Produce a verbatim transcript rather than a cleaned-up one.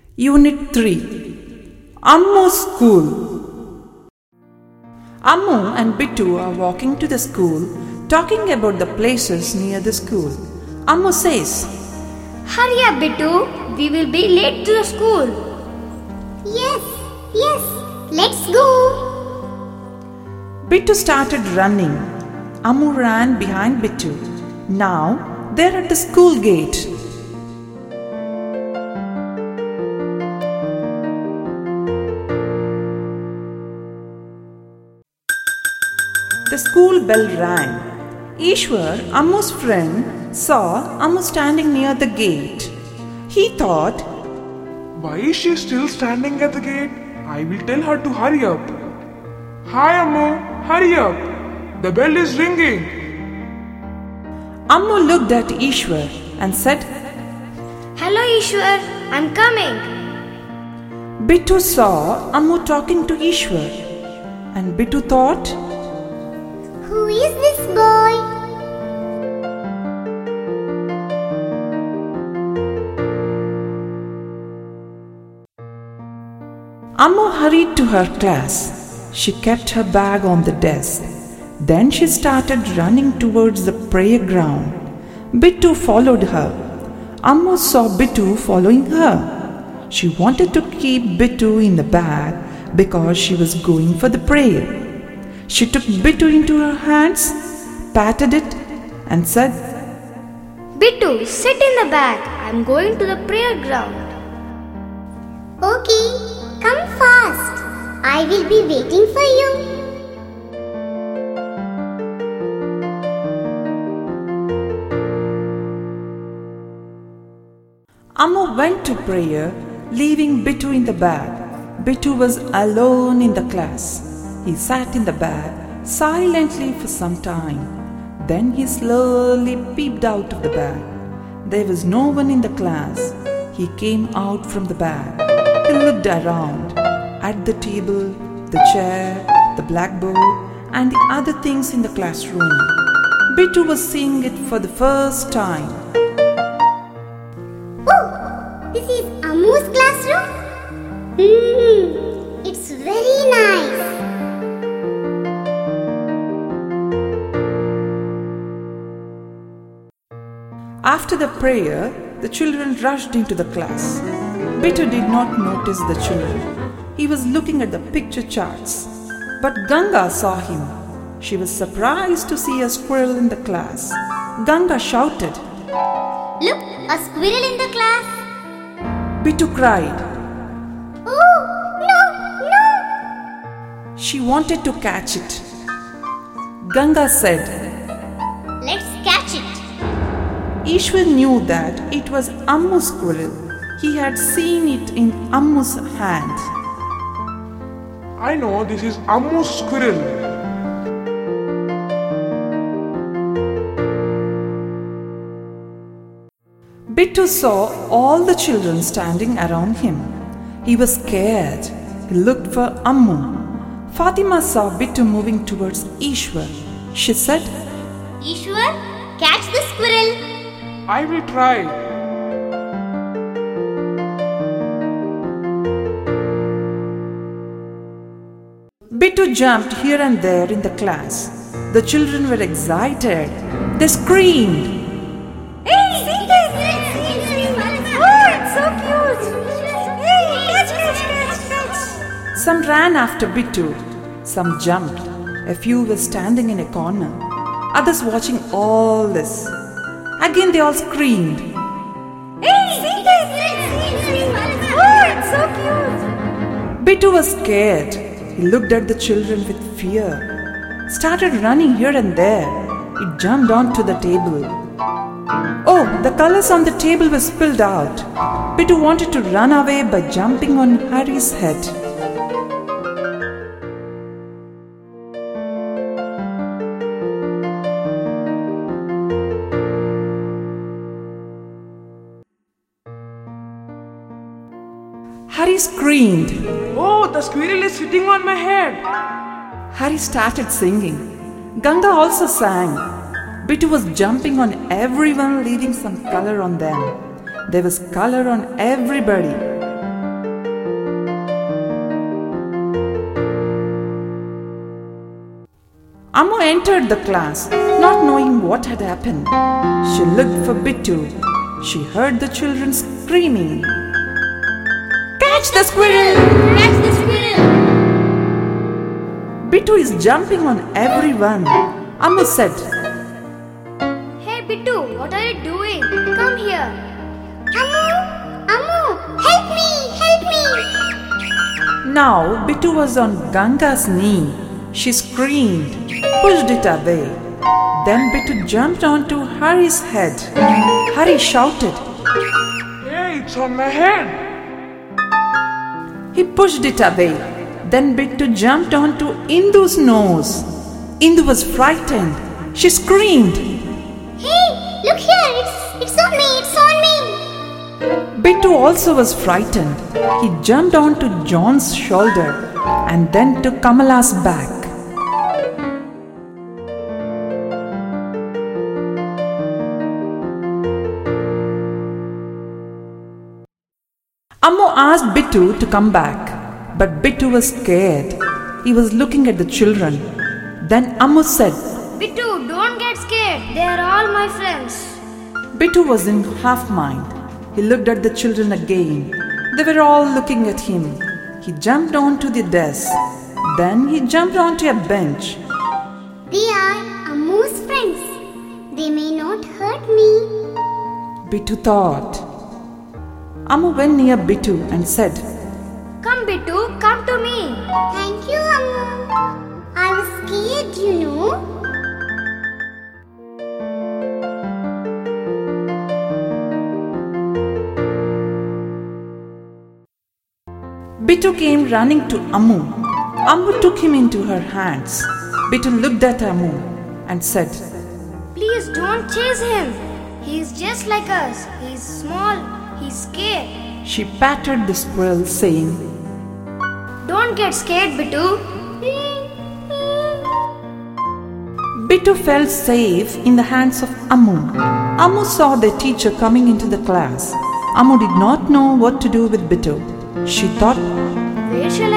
Unit three. Ammu's School. Ammu and Bittu are walking to the school, talking about the places near the school. Ammu says, "Hurry up, Bittu. We will be late to the school." Yes, yes, let's go. Bittu started running. Ammu ran behind Bittu. Now they're at the school gate. The school bell rang. Ishwar, Ammu's friend, saw Ammu standing near the gate. He thought, "Why is she still standing at the gate? I will tell her to hurry up." "Hi Ammu, hurry up. The bell is ringing." Ammu looked at Ishwar and said, "Hello Ishwar, I'm coming." Bittu saw Ammu talking to Ishwar, and Bittu thought, Who is this boy? Ammu hurried to her class. She kept her bag on the desk. Then she started running towards the prayer ground. Bittu followed her. Ammu saw Bittu following her. She wanted to keep Bittu in the bag because she was going for the prayer. She took Bittu into her hands, patted it, and said, "Bittu, sit in the bag. I'm going to the prayer ground." Okay, come fast. I will be waiting for you. Ammu went to prayer, leaving Bittu in the bag. Bittu was alone in the class. He sat in the bag silently for some time. Then he slowly peeped out of the bag. There was no one in the class. He came out from the bag. He looked around at the table, the chair, the blackboard, and the other things in the classroom. Bittu was seeing it for the first time. Oh, this is Ammu's classroom? Hmm, it's very nice. After the prayer, the children rushed into the class. Bittu did not notice the children. He was looking at the picture charts. But Ganga saw him. She was surprised to see a squirrel in the class. Ganga shouted, Look, a squirrel in the class. Bittu cried. Oh, no, no. She wanted to catch it. Ganga said, Let's catch it. Ishwar knew that it was Ammu's squirrel. He had seen it in Ammu's hand. I know this is Ammu's squirrel. Bittu saw all the children standing around him. He was scared. He looked for Ammu. Fatima saw Bittu moving towards Ishwar. She said, Ishwar, catch the squirrel. I will try. Bittu jumped here and there in the class. The children were excited. They screamed. Hey, see this! Oh, it's so cute! Hey, catch, catch, catch, catch! Some ran after Bittu. Some jumped. A few were standing in a corner. Others watching all this. Again they all screamed. Hey, see this! Oh, it's so cute! Bittu was scared. He looked at the children with fear. Started running here and there. It jumped onto the table. Oh, the colors on the table were spilled out. Bittu wanted to run away by jumping on Hari's head. Hari screamed. Oh, the squirrel is sitting on my head. Hari started singing. Ganga also sang. Bittu was jumping on everyone, leaving some color on them. There was color on everybody. Ammu entered the class, not knowing what had happened. She looked for Bittu. She heard the children screaming, "Catch the squirrel! Catch the squirrel! Bittu is jumping on everyone." Ammu said, Hey Bittu, what are you doing? Come here. Ammu, Ammu, help me, help me. Now Bittu was on Ganga's knee. She screamed, pushed it away. Then Bittu jumped onto Hari's head. Hari shouted, Hey, it's on my head. He pushed it away. Then Bittu jumped onto Indu's nose. Indu was frightened. She screamed. Hey, look here, it's, it's on me, it's on me. Bittu also was frightened. He jumped onto John's shoulder and then to Kamala's back. Ammu asked Bittu to come back, but Bittu was scared. He was looking at the children. Then Ammu said, Bittu, don't get scared. They are all my friends. Bittu was in half mind. He looked at the children again. They were all looking at him. He jumped onto the desk. Then he jumped onto a bench. They are Ammu's friends. They may not hurt me. Bittu thought. Ammu went near Bittu and said, Come Bittu, come to me. Thank you, Ammu. I was scared, you know. Bittu came running to Ammu. Ammu took him into her hands. Bittu looked at Ammu and said, Please don't chase him. He is just like us. He is small. He is scared. She patted the squirrel, saying, Don't get scared, Bittu. Bittu felt safe in the hands of Ammu. Ammu saw the teacher coming into the class. Ammu did not know what to do with Bittu. She thought, Where shall